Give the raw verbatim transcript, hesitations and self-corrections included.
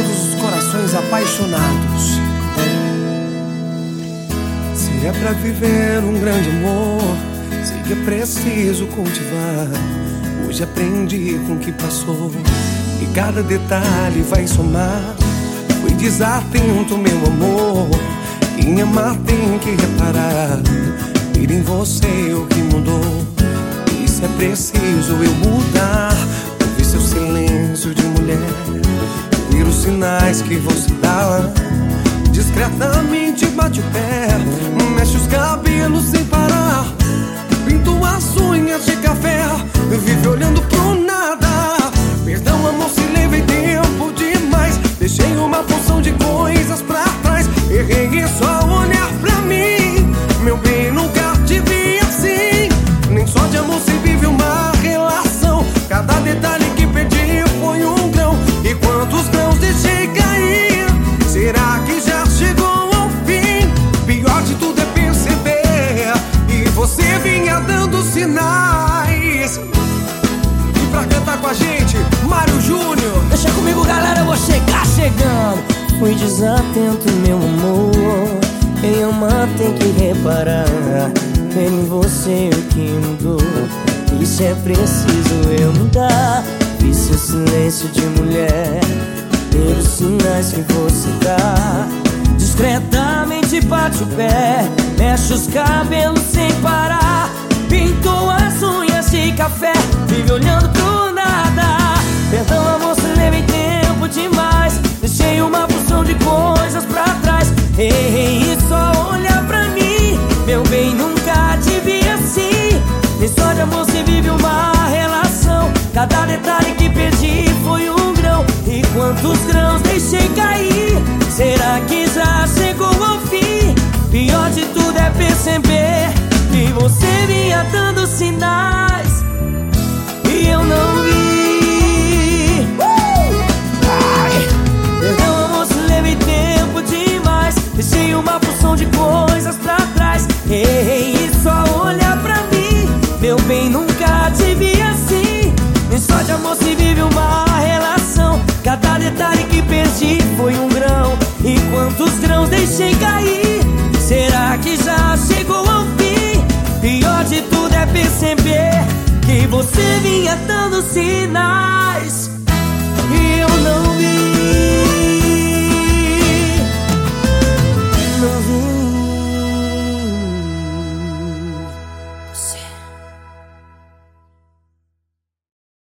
todos os corações apaixonados. Se é pra viver um grande amor, sei que é preciso cultivar. Hoje aprendi com o que passou e cada detalhe vai somar. Fui desatento, meu amor, quem amar tem que reparar. Ir em você o que mudou, isso é preciso eu mudar. Ouvir seu silêncio de mulher, ouvir os sinais que você dá. Discretamente bate o pé, mexe os cabelos sem parar, pinta as unhas de café, vive olhando pro nada. Perdão, amor, se levei tempo demais, deixei uma porção de coisas pra trás. Errei em só olhar pra mim, meu bem, nunca te vi assim. Nem só de amor se vive uma relação, cada detalhe que perdi foi um grão. E quantos grãos deixei cair, será que já chegou ao fim? Pior de tudo é perceber e você vinha dando sinais. E pra cantar com a gente, Mário Júnior. Deixa comigo, galera, eu vou chegar chegando. Fui desatento, meu amor, quem ama tem que reparar. Ver em você o que mudou, isso é preciso eu mudar. Vi seu silêncio de mulher, ver os sinais que você dá. Discretamente bate o pé, mexe os cabelos sem parar, pintou as unhas de café, vive olhando pro nada. Perdão, amor, se levei tempo demais, deixei uma porção de coisas pra trás. Errei e só olhar pra mim, meu bem, nunca te vi assim. Nem só de amor se vive uma relação, cada detalhe que perdi foi um grão. E quantos grãos deixei cair, será que já chegou ao fim? Pior de tudo é perceber que você vinha dando sinais e eu não vi. uh! Ai. Perdão, amor, se levei tempo demais, deixei uma porção de coisas pra trás. Errei e só olhar pra mim, meu bem, nunca te vi assim. Nem só de amor se vive uma relação, cada detalhe que perdi foi um grão. E quantos grãos deixei cair, será que já chegou ao fim? Pior de tudo é perceber que você vinha dando sinais e eu não vi.